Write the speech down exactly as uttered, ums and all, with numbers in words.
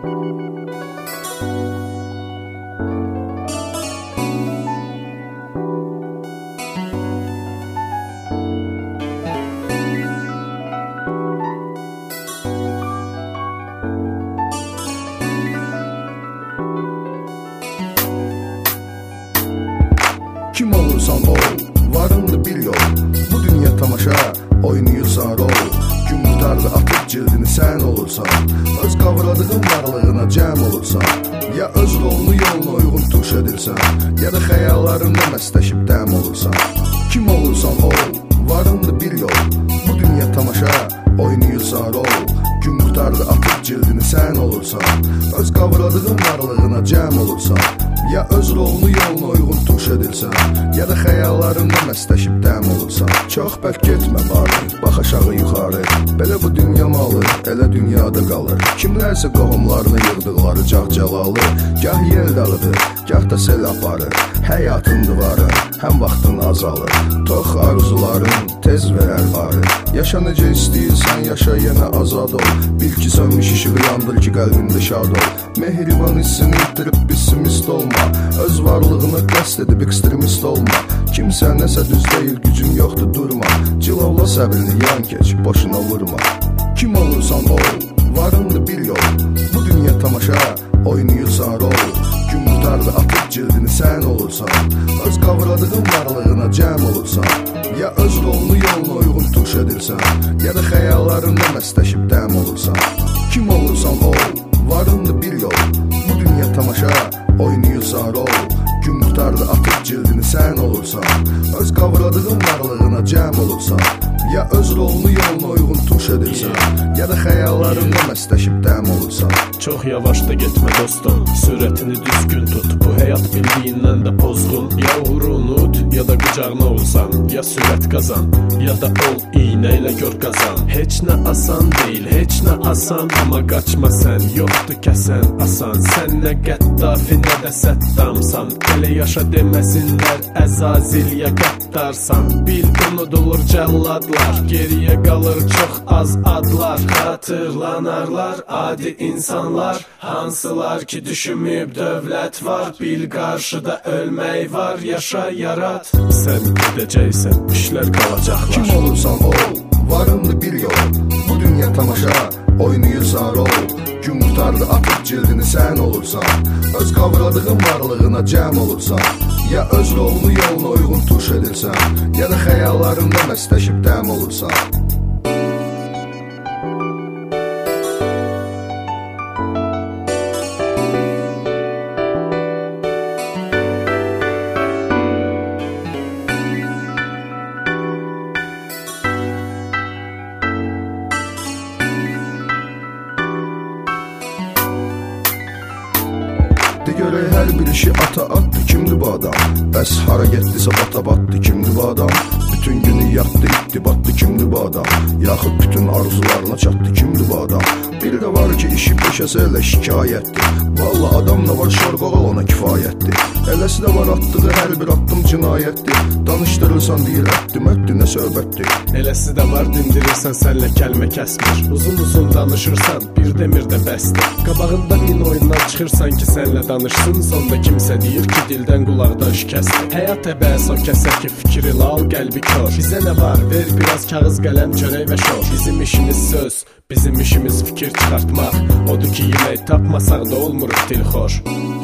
Kim olursan ol, varındı bir yol. Bu dünya tamaşa, oynayırsan rol. Gün qutardı atıb cildini sən olursan. Öz qavradığın varlığına cəm olursan. Ya öz rolunu yoluna uyğun tuş edirsən, ya da xəyallarında məstəşib dəm olursan. Kim olursan ol, varındı bir yol. Bu dünya tamaşa, oynayırsan rol. Gün qutardı atıb cildini sən olursan. Öz qavradığın varlığına cəm olursan. Ya öz rolunu yoluna uyğun tuş edirsən, ya da xəyallarında məstəşib dəm olursan. Çox bəlk getmə bari, bax aşağı yuxarı. Belə bu dünya malı, elə dünyada qalır. Kimlərsə qohumlarını yığdıqları cah-cəlalı, gah yel dağıdır, gah da sel aparır. Həyatın divarı, həm vaxtın azalır. Tox arzuların tez verər barı. Yaşa necə istəyirsən, yaşa yenə azad ol. Bil ki sönmüş işığı yandır ki qəlbində şad ol. Mehriban hissini itirib pessimist olma. Öz varlığını qəsd edib ekstremist olma. Kimsə nəsə düz deyil, gücün yoxdur, durma. Cilovla səbrini yan keç, boşuna vurma. Kim olursan ol, varındı bir yol. Bu dünya tamaşa, oynayırsan rol. Gün qutardı atıb cildini sən olursan. Öz qavradığın varlığına cəm olursan. Ya öz rolunu yoluna uyğun tuş edirsən, ya da xəyallarında məstəşib dəm olursan. Kim olursan ol, varındı bir yol. Bu dünya tamaşa, oynayırsan rol. Gün qutardı atıb cildini sən olursan. Öz qavradığın varlığına cəm olursan. Ya öz rolunu yoluna uyğun tuş edirsən, ya da xəyallarında məstəşib dəm olursan. Çox yavaş da getmə dostum, sürətini düzgün tut. Bu həyat bildiyindən də pozğun. Ya uğuru unut, ya da qıcağına olsan. Ya sürət qazan, ya da ol iynə ilə gör qazan. Heç nə asan deyil, heç nə asan. Amma qaçma sən, yoxdur kəsən asan. Sən nə qəddafi, nə də səddamsan. Elə yaşa deməsinlər, əzazil ya qəddarsan. Bil unudulur cəlladlar, geriyə qalır çox az adlar. Xatırlanarlar adi insanlar, hansılar ki düşünməyib dövlət var. Bil qarşıda ölmək var, yaşa yarat. Sən gedəcəksən, işlər qalacaqlar. Kim olursan ol, varındı bir yol. Bu dünya tamaşa, oynayırsan rol. Gün qutardı atıb cildini sən olursan. Öz qavradığın varlığına cəm olursan. Ya öz rolunu yoluna uyğun tuş edirsən, ya da xəyallarında məstəşib dəm olursan. De görək hər bir işi ata atdı, kimdir bu adam? Bəs hara getdisə bata batdı, kimdir bu adam? Bütün günü yatdı, itdi, batdı, kimdir bu adam? Yaxud bütün arzularına çatdı, kimdir bu adam? Bir də var ki, işi peşəsi elə şikayətdir. Valla adam nə var, şorqoğal ona kifayətdir. Eləsi də var, atdığı hər bir addım cinayətdir. Danışdırırsan deyir, ətdi, mətdi, nə söhbətdir. Eləsi də var, dindirirsən, sənlə kəlmə kəsmir. Uzun uzun danışırsan, bir demir də bəsdir. Qabağında min oyundan çıxırsan ki, sənlə danışsın. Sonda kimsə deyir ki, dildən qulaqdan şikəsdir. Həyat əbəs o kəsə ki, fikri lal, qəlbi kör. Bizə nə var, ver biraz kağız, qələm, çörək və şor. Bizim işimiz söz, bizim işimiz fikir çıxartmaq. Odur ki, yemək tapmasaq da olmuruq dilxoş.